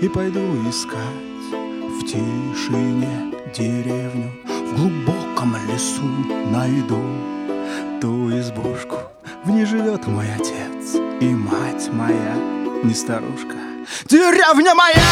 и пойду искать в тишине деревню. В глубоком лесу найду ту избушку. В ней живет мой отец и мать моя не старушка. Деревня моя!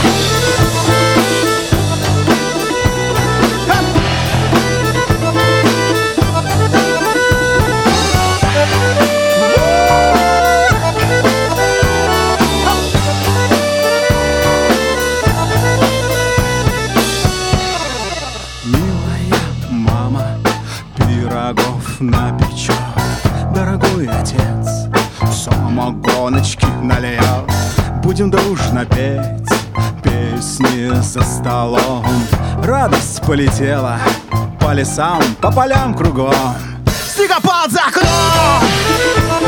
Пирогов напечет дорогой отец, самогоночки нальет. Будем дружно петь песни за столом. Радость полетела по лесам, по полям кругом. Снегопад за окном!